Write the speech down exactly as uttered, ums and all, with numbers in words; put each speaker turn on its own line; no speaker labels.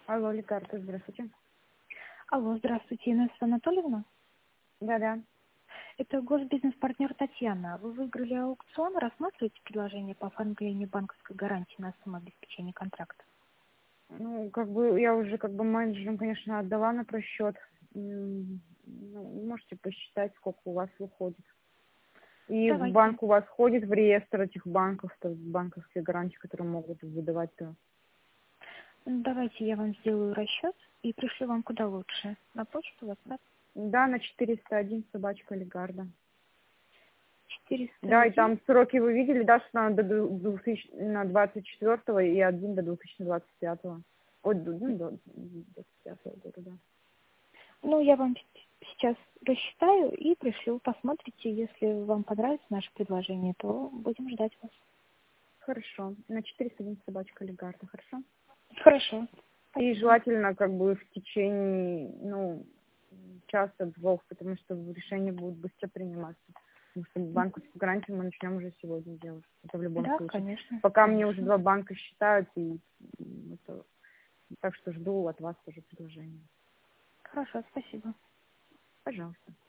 Алло, лекарка, здравствуйте.
Алло, здравствуйте, Инесса Анатольевна.
Да-да.
Это госбизнес-партнер Татьяна. Вы выиграли аукцион, рассматриваете предложение по оформлению банковской гарантии на самообеспечение контракта?
Ну, как бы я уже как бы менеджерам, конечно, отдала на просчет. М, ну, можете посчитать, сколько у вас выходит. И в
Давайте.
банк у вас входит в реестр этих банков, то есть банковские гарантии, которые могут выдавать-то.
Давайте я вам сделаю расчет и пришлю вам куда лучше. На почту, WhatsApp.
Да, на четыреста один собачка Легарда.
четыреста
Да, и
один.
там сроки вы видели, да, что надо до двухтысячного, на двадцать четвёртого и один до две тысячи двадцать пятого. Ой, до, ну, до двадцать пятого года, да.
Ну, я вам сейчас рассчитаю и пришлю. Посмотрите, если вам понравится наше предложение, то будем ждать вас.
Хорошо. На четыреста один собачка Легарда, хорошо?
Хорошо.
И
Спасибо.
желательно как бы в течение, ну, часа-двух, потому что решение будет быстро приниматься. Потому что банковскую гарантию мы начнем уже сегодня делать. Это в любом
Да,
случае.
конечно.
Пока мне уже
Конечно.
два банка считают, и м, это, так что жду от вас тоже предложения.
Хорошо, спасибо.
Пожалуйста.